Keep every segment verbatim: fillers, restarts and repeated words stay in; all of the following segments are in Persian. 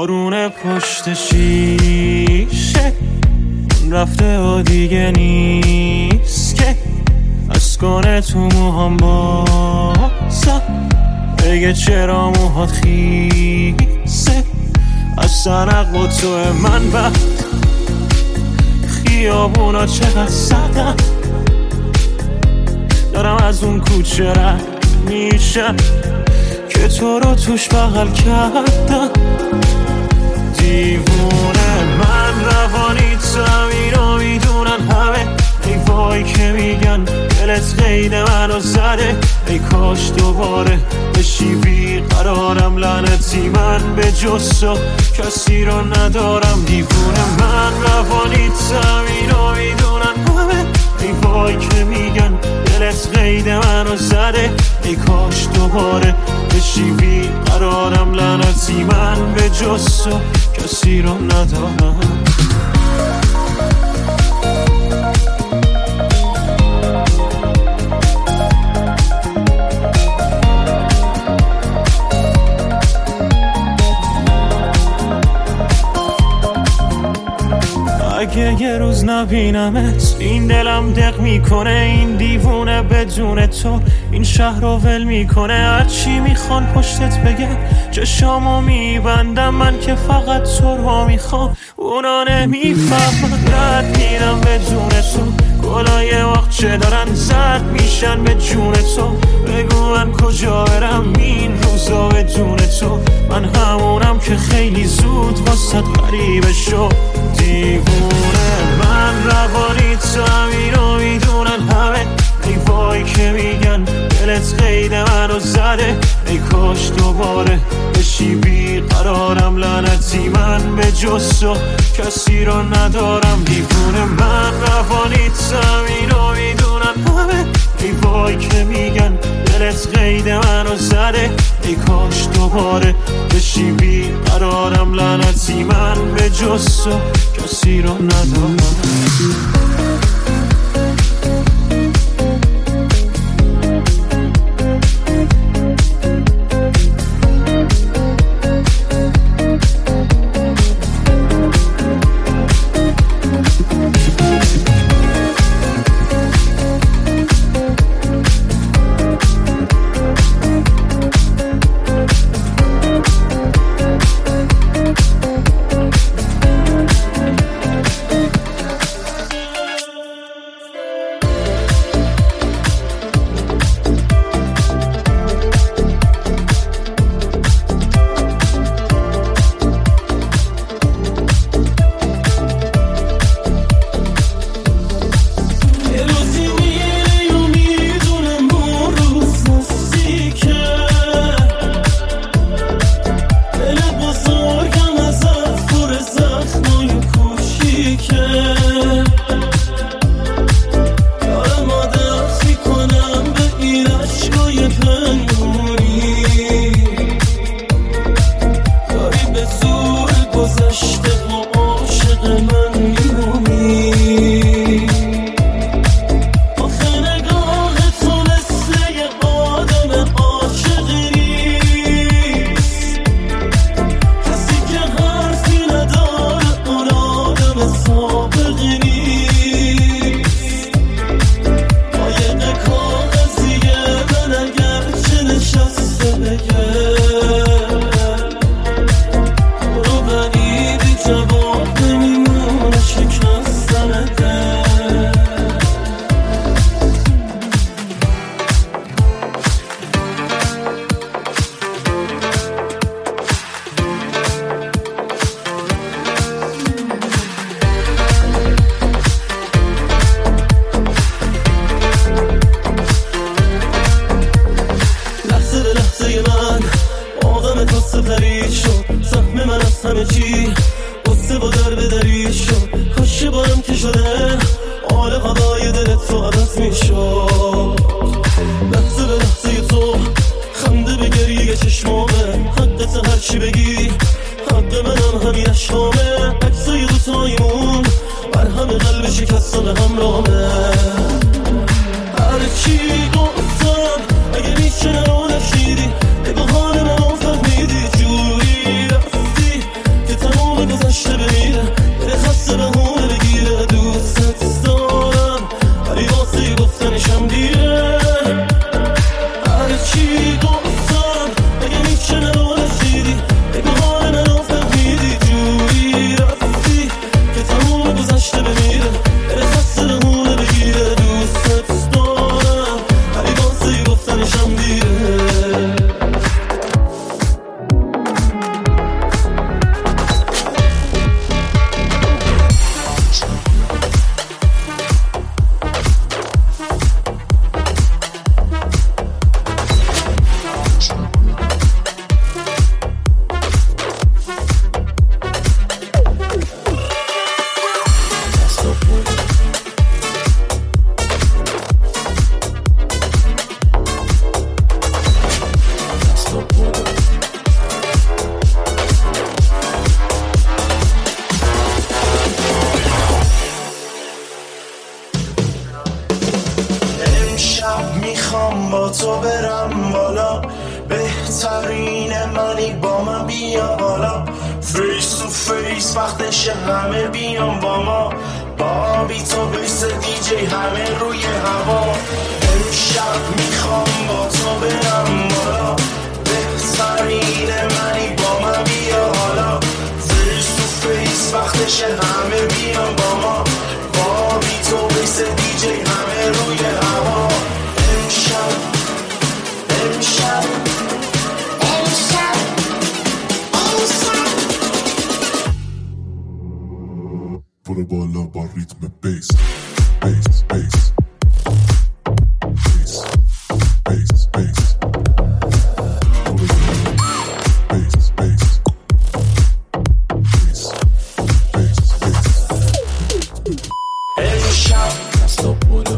بارون پشت شیشه رفته و دیگه نیست که از کنه تو موهام بازم بگه چرا موهات خیسه از سرق و تو من بعد خیابونا چقدر سردم دارم از اون کوچه رد میشم که تو رو توش بغل کردم دیوونه من روانی تو اینو میدونن همه ای وای که میگن دلت قید منو زده ای کاش دوباره بشی بیقرارم لعنتی من به جز تو کسی رو ندارم دیوونه من روانی تو اینو میدونن همه ای وای که میگن دلت قید منو زده ای کاش دوباره بشی بیقرارم لعنتی من به جز تو کسی رو ندارم اگه یه روز نبینمت این دلم دق میکنه این دیوونه بدون تو این شهر رو ول میکنه هرچی میخوان پشتت بگم چشامو میبندم من که فقط تو رو میخوام اونا نمیفهمن رد میرم بدون تو گلای وقت چه دارن زد میشن به جون تو بگو من کجا برم این روزا بدون تو من همونم که خیلی زود واسط غریبه شد دیوونه من روانی تو همینو میدونن همه ای وای که میگن دلت قید منو زده ای کاش دوباره بشی بیقرارم لعنتی من به جز تو کسی رو ندارم دیوونه من روانی تو همینو میدونن همه ای وای که میگن دلت قید منو زده ای کاش دوباره بشی بیقرارم لعنتی من به جز تو کسی رو ندارم میخوام با تو برم بالا، بهترین منی با من بیا بالا، فیس تو فیس وقتش همه بیان با ما، با بی تو بیس دیجی همه روی هوا. امشب میخوام با تو برم بالا، بهترین منی با من بیا بالا، فیس تو فیس وقتش همه بیان با ما، با بی تو بیس دیجی همه روی هوا. امشب امشب امشب امشب برو بالا با ریتم بیس بیس بیس بیس بیس بیس برو بالا بیس بیس بیس بیس بیس امشب دستا بالا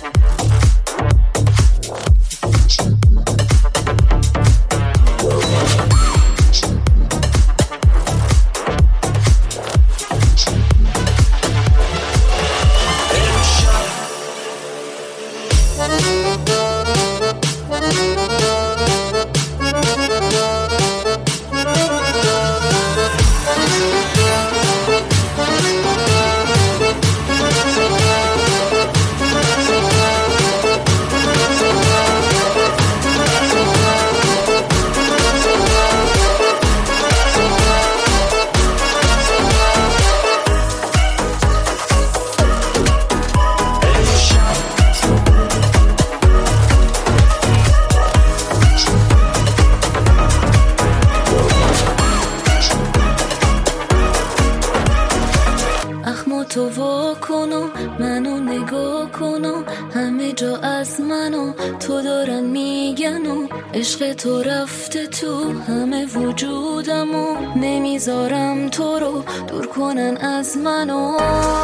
تو وا کنم منو نگاه کنم، همه جا از منو تو دارن میگن و عشق تو رفته تو همه وجودمو، نمیذارم تو رو دور کنن از منو.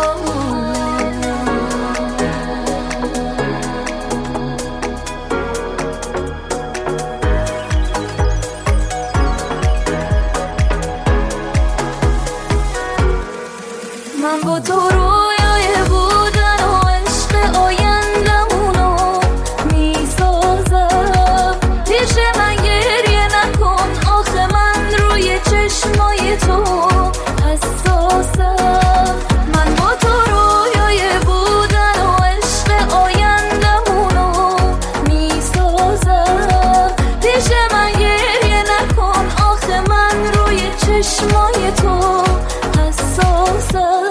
من با تو رویای بودن و عشق آیندمونو میسازم، پیش من گریه نکن آخه من روی چشمای تو حساسم. من با تو رویای بودن و عشق آیندمونو میسازم، پیش من گریه نکن آخه من روی چشمای تو حساسم.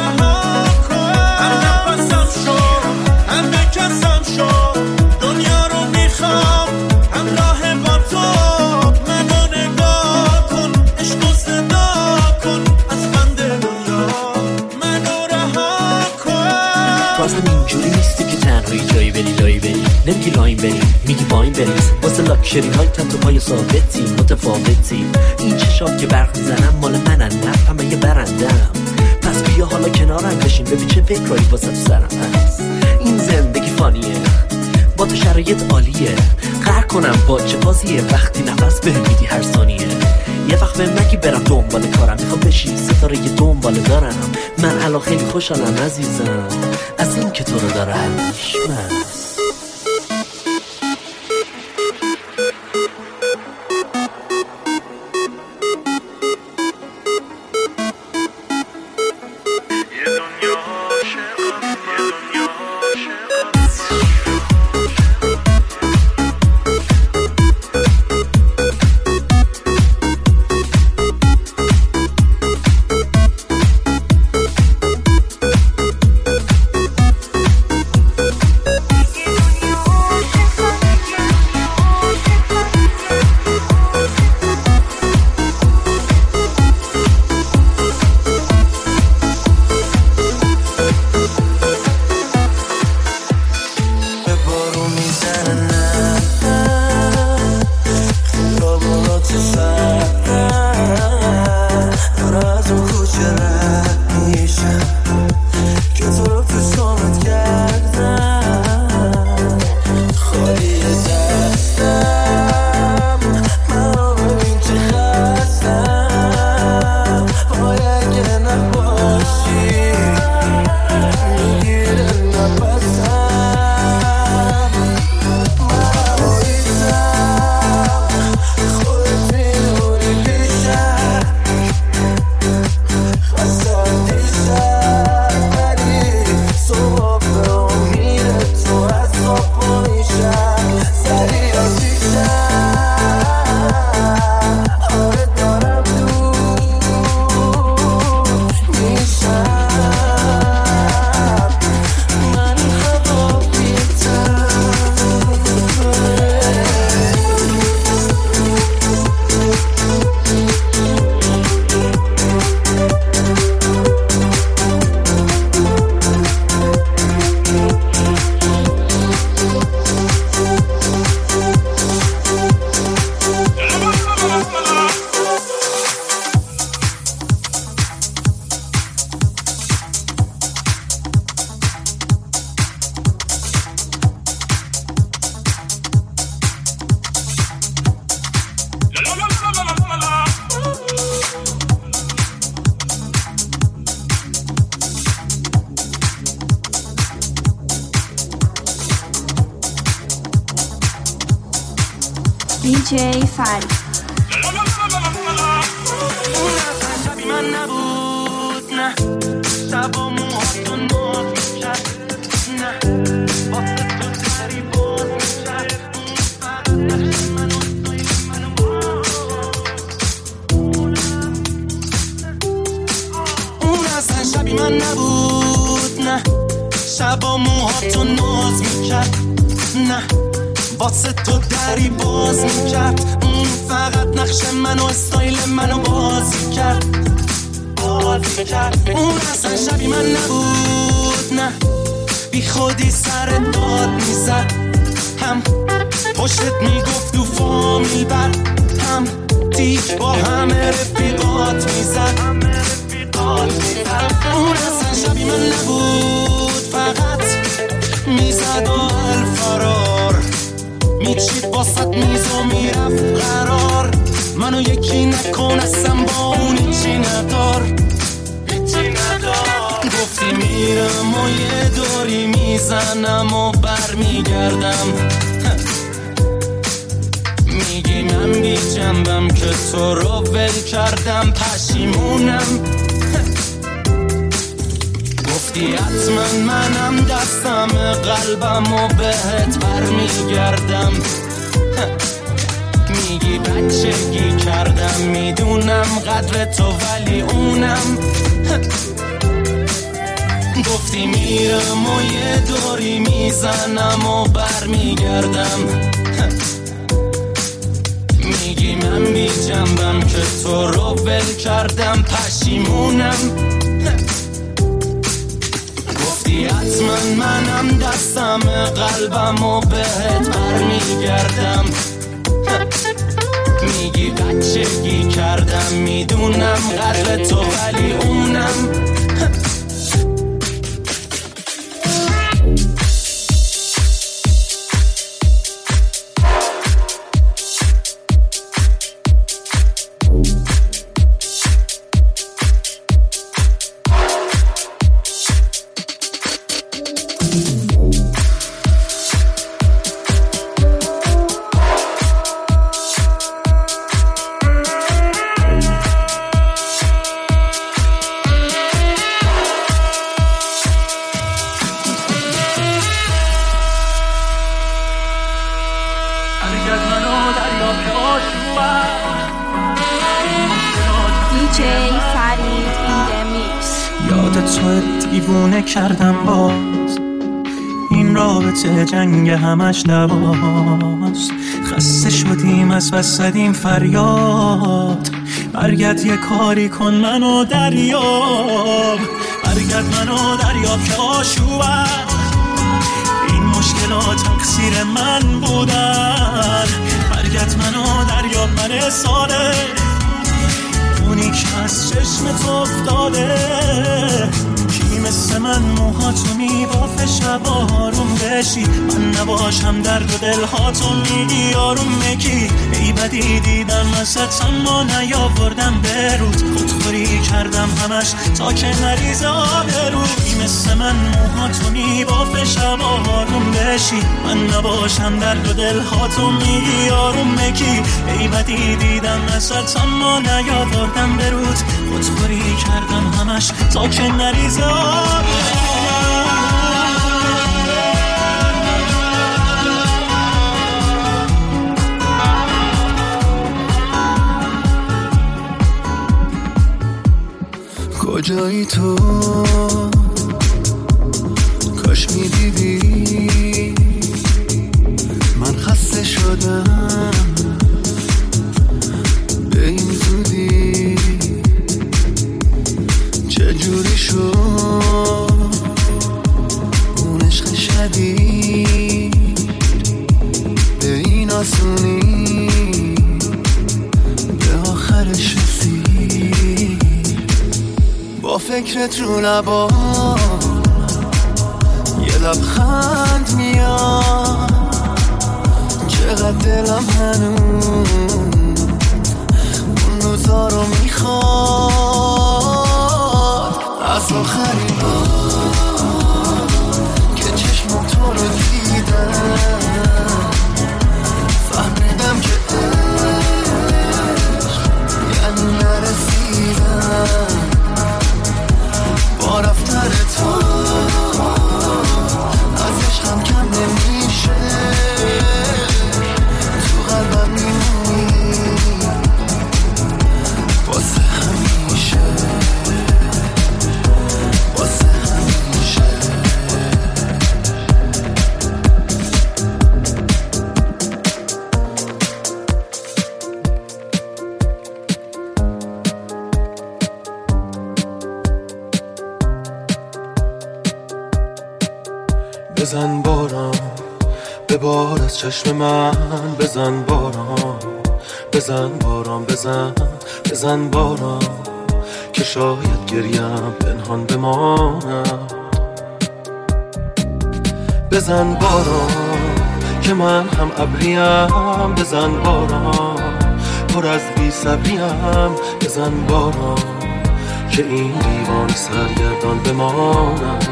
دنیا رو من روی جایی بری لایی بری نمیگی لاین بری میگی باین بریز واسه لاکشری های تن تو پای ثابتی متفاوتی این چشام که برق میزنم مال منن نه همه یه برندم پس بیا حالا کنارم بشین ببین چه فکرایی واسه تو سرم هست این زندگی فانیه با تو شرایط عالیه قهر کنم با چه بازیه وقتی نفس بهم میدی هر ثانیه یه وقت بهم نگی برم دنبال کارم میخوام بشی ستاره یه دنبال دارم من الان خیلی خوشحالم عزیزم از این که تو رو دارم من دی جی فری شبی من نبود نه شب و موهات و ناز میکرد نه واسه تو سری باز میکرد اون اصلا شبی من نبود نه شب و موهات و ناز میکرد نه واسه تو دری باز میکرد اون فقط نقش منو استایل منو بازی کرد بازی کرد اون اصلا شبی من نبود نه بی خودی سر داد میزد هم پشتت میگفت تو فامیل بر هم تیک با همه رفیقات میزد اون اصلا شبی من نبود فقط میزد و الفرار میچید واسط میز و میرفت قرار منو یکی نکن اصلا با اون هیچی ندار هیچی ندار گفتی میرم و یه دوری میزنم و بر میگردم میگی من بی جنبم که تو رو ول کردم پشیمونم گفتی حتما منم دستم قلبم و بهت بر میگردم میگی بچگی کردم میدونم قدر تو ولی اونم گفتی میرم و یه دوری میزنم و بر میگردم میگی من بی جنبم که تو رو ول کردم پشیمونم گفتی میگی حتما منم دستم قلبم و بهت برمیگردم میگی بچگی کردم میدونم غرق تو ولی اونم دیوونه کردم باز این رابطه جنگ همش لباس خسته شدیم از بس زدیم فریاد برگرد یه کاری کن منو دریاب برگرد منو دریاب که آشوبم این مشکلات تقصیر من بودن برگرد منو دریاب من ساله اونی که از چشمت افتاده کی مثل من موهاتو میبافه شبا آروم بشی من نباشم درد و دلهاتو میگی آروم مکی ای بدی دیدم ازت اما نیاوردم برود خودخوری کردم همش تا که نریزه آبرو کی مثل من موهاتو میبافه شبا آروم بشی من نباشم درد و دلهاتو میگی آروم مکی ای بدی دیدم ازت اما نیاوردم برود خودخوری کردم همش تا که نریزه کجایی تو کاش میدیدی من خسته شدم به این زودی چجوری شد اون عشق شدید به این آسونی به آخرش رسید با فکرت رو لبا یه لبخند میاد چقدر دلم هنوز اون روزا رو میخواد از آخرین بار که چشم تو رو دیدم فهمیدم که عشق یعنی نرسیدم با رفتن تو از عشقم کم نمیشه تو قلبم میمونی واسه همیشه واسه همیشه بزن باران به بار از چشم من بزن باران بزن باران بزن بزن باران که شاید گریم پنهان بماند بزن باران که من هم ابریم بزن باران پر از بی صبریم بزن باران که این دیوان سرگردان بماند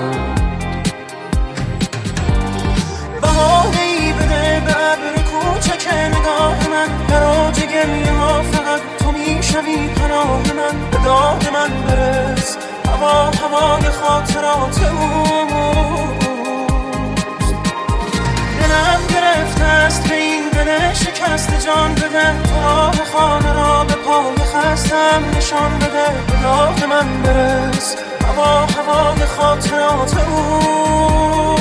بهانه‌ای بده به ابر کوچک نگاه من در اوج گریه ها فقط تو میشوی پناه من به داد من برس هوا هوای خاطرات اوست دلم گرفته است به این دل شکست جان بده تو راه خانه را به پای خستم نشان بده به داد من برس هوا هوای خاطرات اوست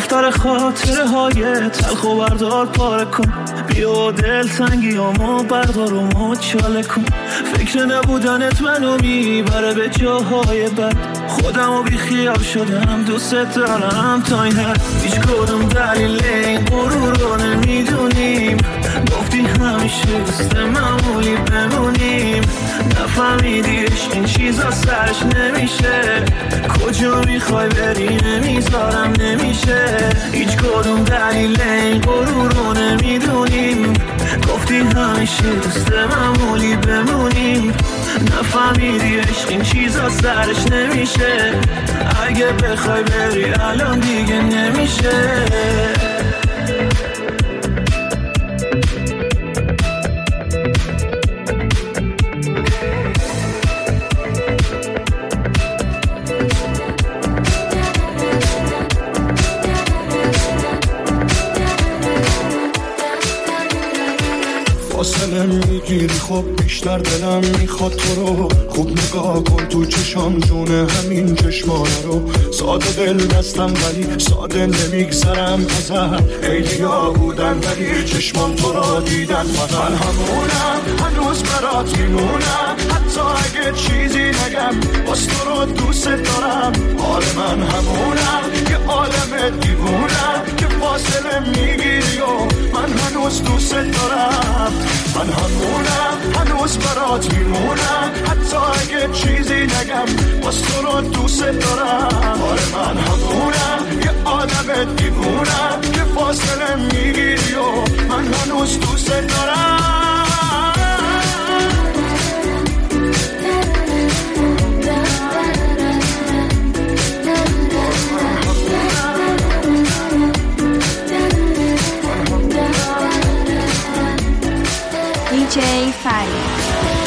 دفتر خاطره های تلخ و بردار پاره کن، بیا دل تنگی همو بردار و مچاله کن. فکر نبودنت منو میبره به جاهای بد، خودم و بی خیال شدم دوست دارم تا این حد. هیچ کدوم دلیل این غرور رو نمیدونیم، گفتی همیشه دوست معمولی بمونیم. نفهمیدی عشق این چیزا سرش نمیشه، کجا میخوای بری نمیذارم نمیشه. هیچ کدوم دلیل این غرور رو نمیدونیم، گفتی همیشه دوست معمولی بمونیم. نفهمیدی عشق این چیزا سرش نمیشه، اگه بخوای بری الان دیگه نمیشه. فاصله میگیری خب بیشتر دلم میخواد تو رو. خوب نگاه کن تو چشام جونه همین چشمانه رو. ساده دل بستم ولی ساده نمیگذرم ازت. خیلیا بودن ولی چشمان تو را دیدن فقط. من همونم هنوز برات میمونم، حتی اگه چیزی نگم باز تو رو دوست دارم. حال من همونم یه عالم دیوونم که فاصله میگیری و من هنوز دوست دارم. من همونم هنوز برات میمونم، حتی اگه چیزی نگم باز تو رو دوست دارم. آره من همونم یه آدم دیوونم که فاصله میگیری و من هنوز دوست دارم. دیجی فرید.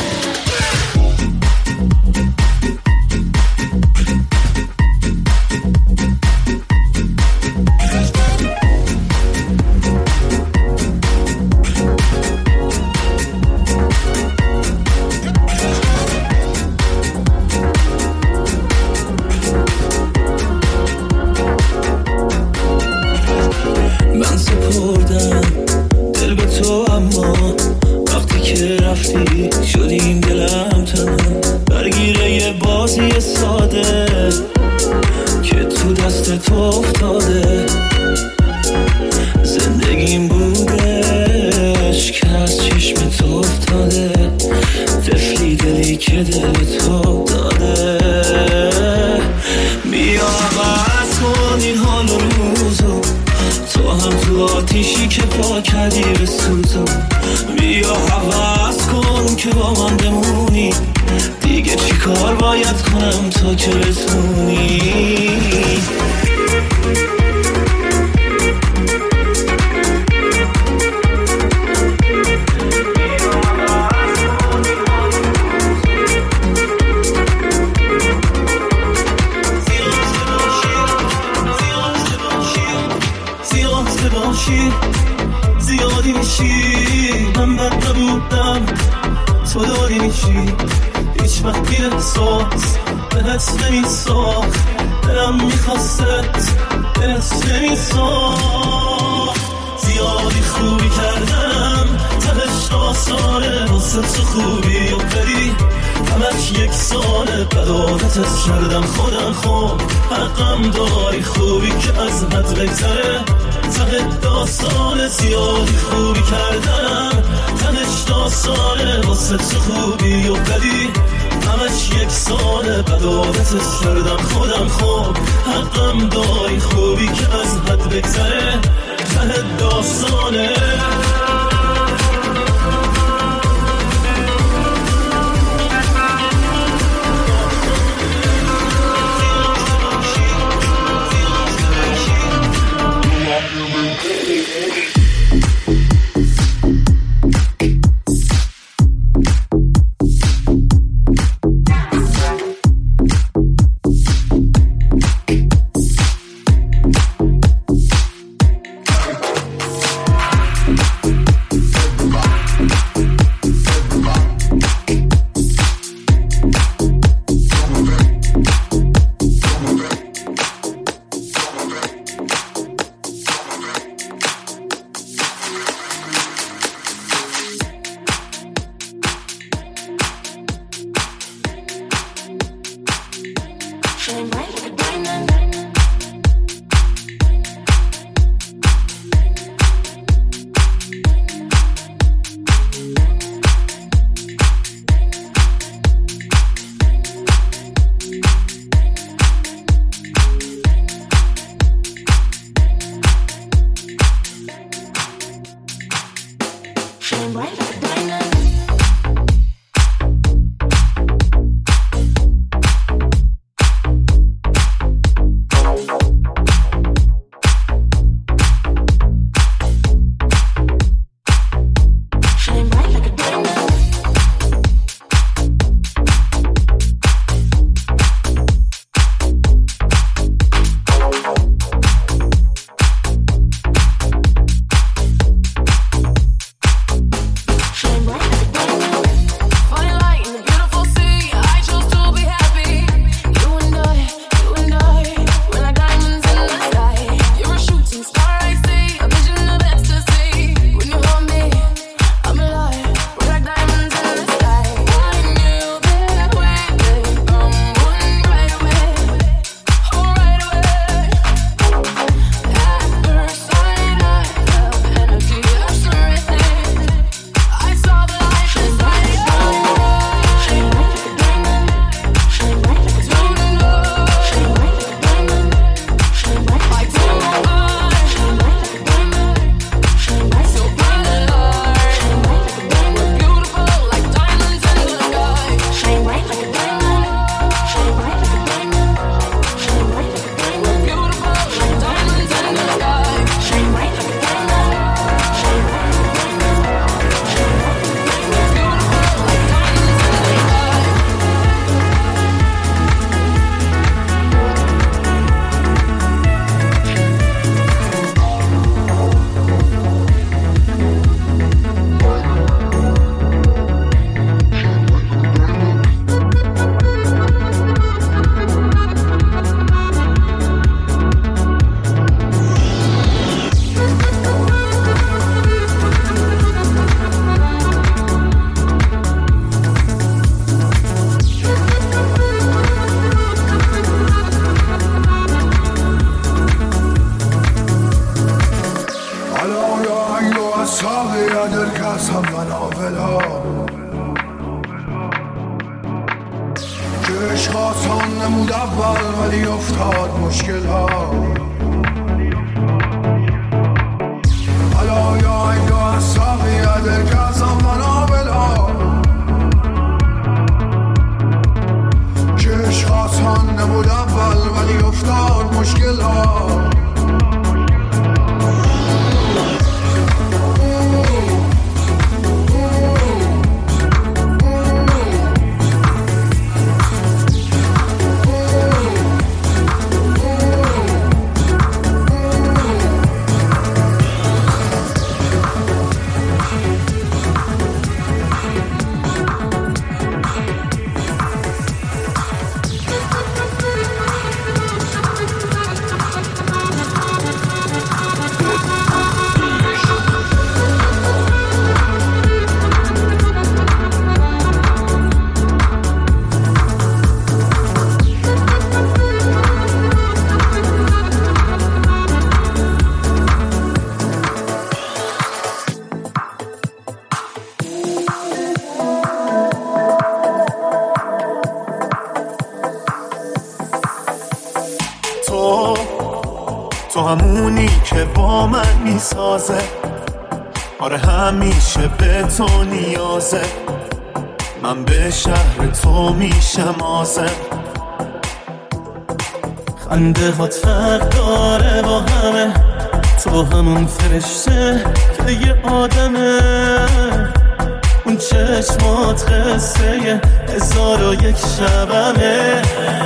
من سپردم دل به تو، اما وقتی که رفتی شدیم دلم تنها. درگیره یه بازی ساده که تو دست تو افتاده. زندگیم بودش که از چشم تو افتاده. طفلی دلی که دل تو داده. بیا عوض کن این حال و روزو، تو هم تو آتیشی که پا کردی به سوزو. بیا حوض کن که با من بمونی، دیگه چی کار باید کنم تا که بتونی. زیادی میشی من بد نبودم تو داری میشی. هیچ وقت بی احساس بهت نمیساخت، دلم میخواست بهت نمیساخت. زیادی خوبی کردم تهش آسانه، واسه تو خوبی و بدی همش یک ساله. بد عادتت کردم خودم، خوب حقم داری خوبی که از حد بگذره ته داستانه. زیادی خوبی کردم تنش داستانه، واسه تو خوبی و بدی همش یک ساله. بد عادتت کردم خودم، خوب حقم داری خوبی که از حد بگذره ته داستانه. تو همونی که با من میسازه، آره همیشه به تو نیازه، من به شهر تو میشم آزم. خنده هات فرق داره با همه، تو همون فرشته که یه آدمه، اون چشمات قصه هزار و یک شبمه.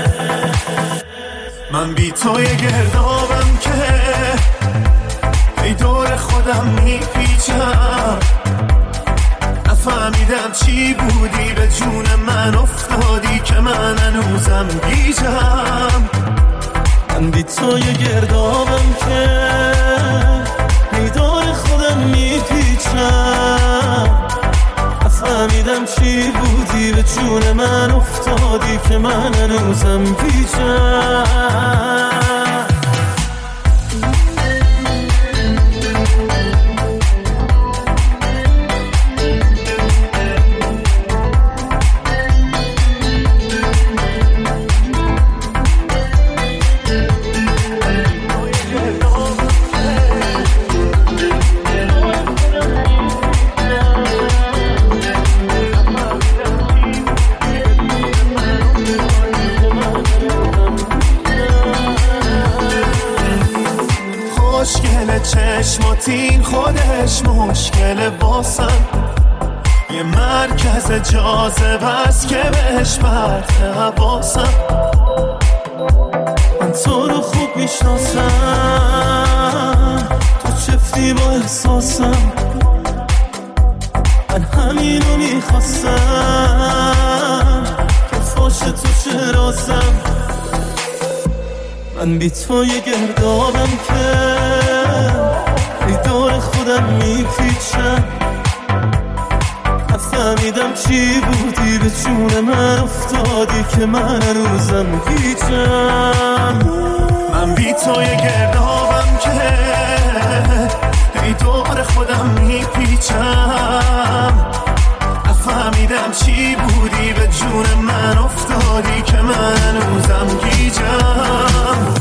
من بی تو یه گردابم که ای دور خودم میپیچم، نفهمیدم چی بودی به جون من افتادی که من هنوزم گیجم. من بی تو یه گردابم که ای دور خودم میپیچم، نفهمیدم چی بودی به جون من افتادی که من هنوزم گیجم. مشکل چشماتین خودش مشکل واسم، یه مرکز جاذبه است که بهش برد حواسم. من تو رو خوب میشناسم، تو چفتی با احساسم، من همینو میخواستم که فاش تو چه رازم. من بی تو یه گردابم که ای دور خودم میپیچم، نفهمیدم چی بودی به جون من افتادی که من هنوزم هیچم. من بی تو یه گردابم که ای دور خودم میپیچم، نفهمیدم چی بودی به جون من افتادی که من هنوزم گیجم.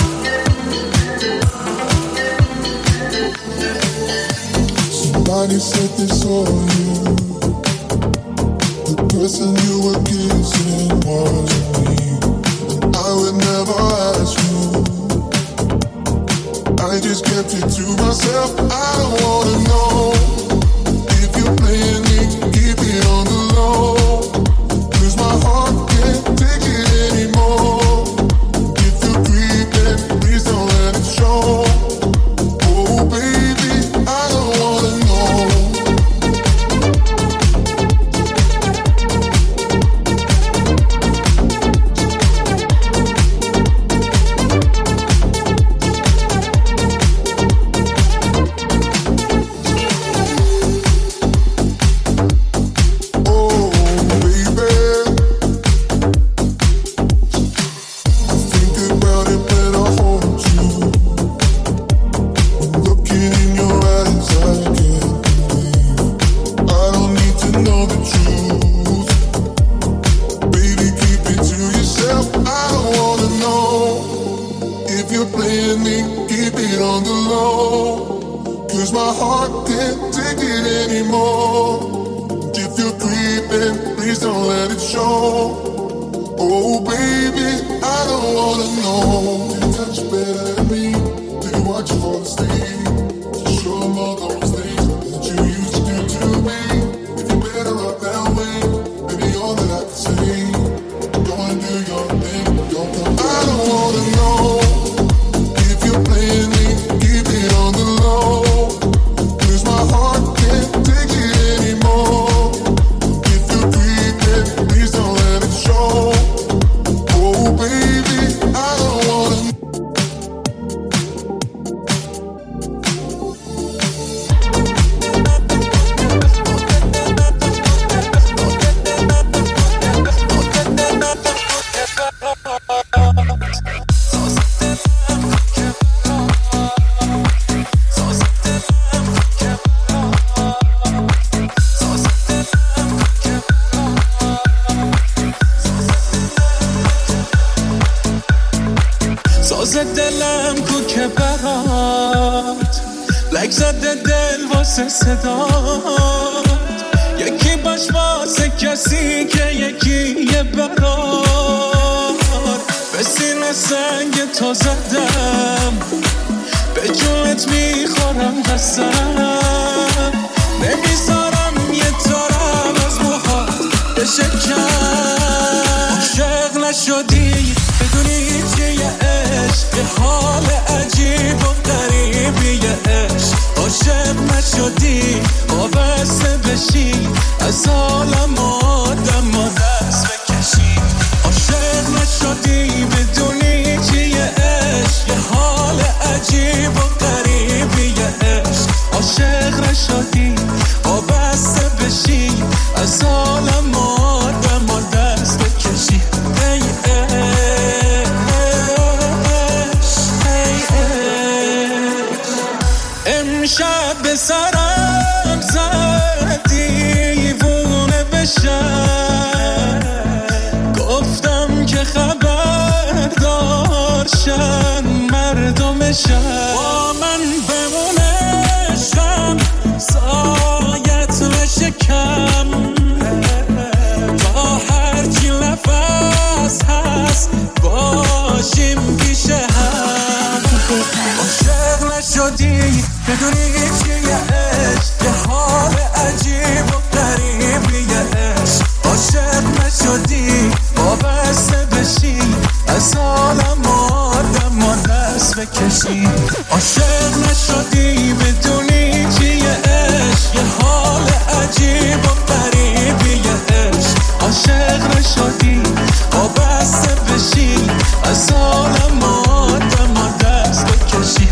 Somebody said this on you. The person you were kissing wasn't me. I would never ask you. I just kept it to myself. I don't wanna know if you're playing me. Keep it on the low, 'cause my heart can't take it anymore. If you're creeping, please don't let it show. Oh baby, I don't wanna know. با من بمونشم سایت نشکم تا هرچی نفس هست باشیم پیش هم عاشق نشم نشدی بدونی چیه عشق، یه حال عجیب و غریبیه عشق. عاشق نشدی وابسته بشی، از عالم آدم و دست بکشی. عاشق نشدی بدونی چیه عشق، یه حال عجیب و غریبیه عشق. عاشق نشدی وابسته بشی، از عالم آدم و دست بکشی.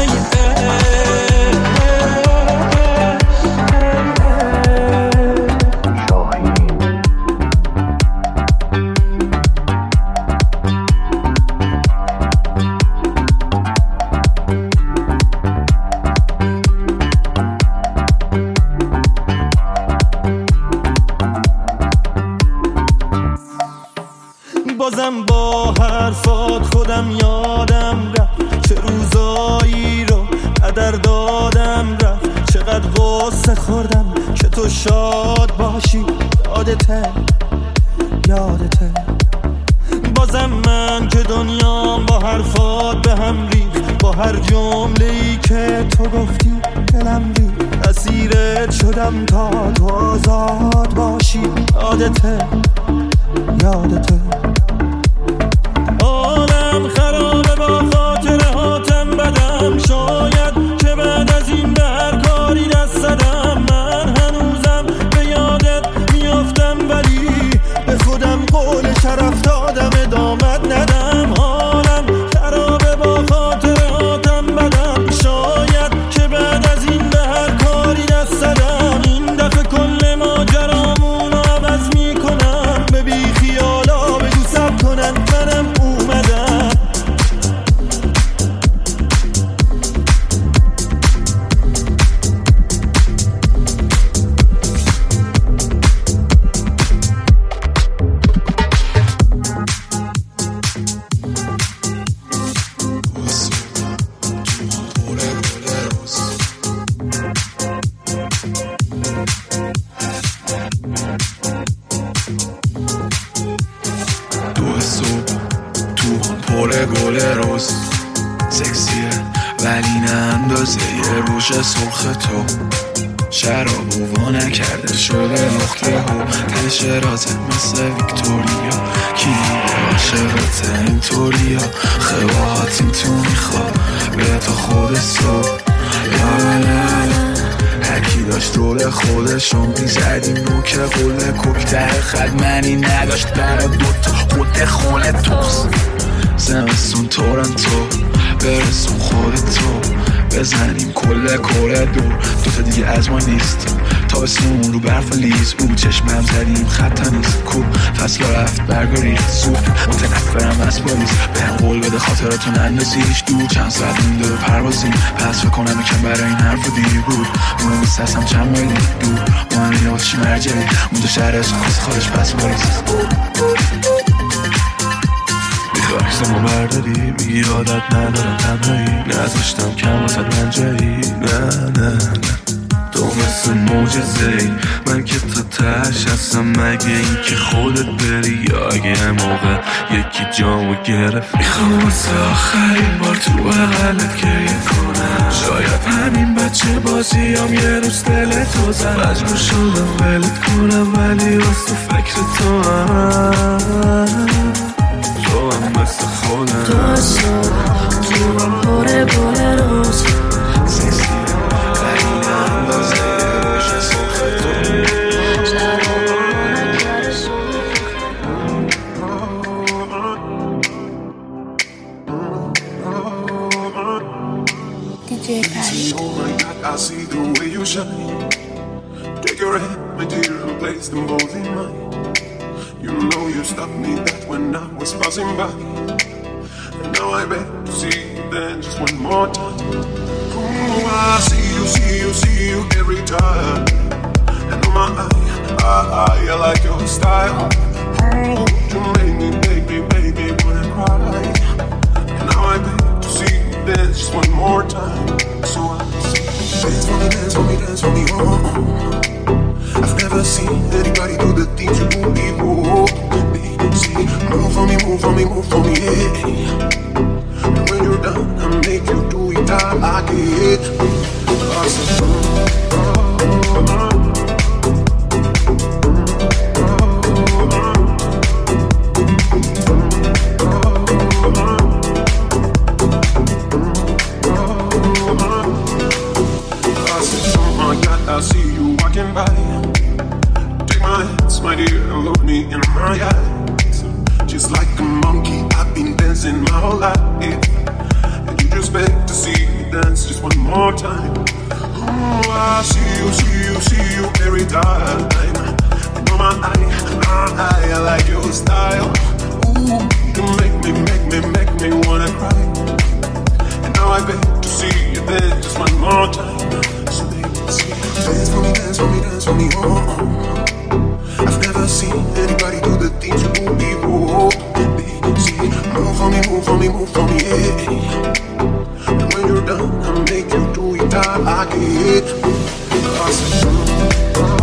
بازم با حرفات خودم یادم رفت، چه روزایی رو قدر دادم رفت. چقدر غصه خوردم که تو شاد باشی، یادته یادته. بازم من که دنیام با حرفات به هم ریخت، با هر جمله‌ای که تو گفتی دلم ریخت. اسیرت شدم تا تو آزاد باشی، یادته یادته. عالم خرابه با خاطره هاتم بدم، شاید که بعد از این به هر کاری دست زدم. من هنوزم به یادت میافتم، ولی به خودم قول شرف دادم ادامت ندم. عالم خرابه با خاطره هاتم بدم، شاید که بعد از این به هر کاری دست زدم. این دفعه کل ماجرامون رو عوض میکنم، به بی خیالا بگو سب کنن منم اومدم. سرخ تو شراب و نکرده شده نقطه ها، تش رازه مثل ویکتوریا. کی عاشقت اینطوریا، خواهات این تو میخوا به تا خود صبح. هرکی داشت رول خودشون میزدیم نوک قوله کوکتر خدمنی نداشت برا دوتا خود خوله توست. زمستون تورنتو برسون خودتو، بزنیم کل کره دور دوتا دیگه از ما نیست. تابستون رو برف لیز بود، چشمم زدیم خطا نیست. کو فصل رفت برگریخت زود، متنفرم از پلیس. به هم قول بده خاطراتون اندازیش دور. چند ساعت مونده به پروازیم، پس فکر کنم یکم برای این حرف رو دیر بود. مهم نیست هستم چند مایل دور، مهم اینه واسه چی مرجعی اونجا شهر عشق خواست خودش پس باریز. عکسمو برداری میگی عادت ندارم تنهایی، نذاشتم کم واسه من جایی. نه نه نه تو مثل معجزه‌ای، من که تا تهش هستم. مگه این که خودت بری یا اگه یه موقع یکی جامو گرفت. میخوام واسه آخرین بار تو بغلت گریه کنم، شاید همین بچه بازیام یه روز دلتو زد. مجبور شدم ولت کنم ولی واسه فکر تو هم تو هم مثل خودم. تو از صبح تو هم پره پره روز سکسیه ولی نندازه روش سرخ تو. دیجی پری. Oh my God, I see the way you shine. Take your hand, my dear, and place them both in mine. You know you stopped me that when I was passing by, and now I beg to see you then just one more time. Oh, I see you, see you, see you every time. And oh my, I, I, I like your style. Oh, you make me, make me, make me wanna cry. And now I beg to see you then just one more time. So I say, dance for me, dance for me, dance for me, oh. I've never seen anybody do the things you do before. See, move for me, move for me, move for me, yeah. And when you're done, I'll make you do it all again. get. I said, oh, oh, oh. I see you walking by. Take my hands, my dear, and look me in my eyes. Just like a monkey, I've been dancing my whole life. And you just beg to see me dance just one more time. Oh, I see you, see you, see you every time. Oh my, I, I, I like your style. Ooh, you make me, make me, make me wanna cry. And now I beg to see you dance just one more time. Dance for me, dance for me, dance for me, oh, oh. I've never seen anybody do the things you do before. Baby, see, move for me, move for me, move for me, yeah. And when you're done, I'll make you do it all again. I said, oh, oh.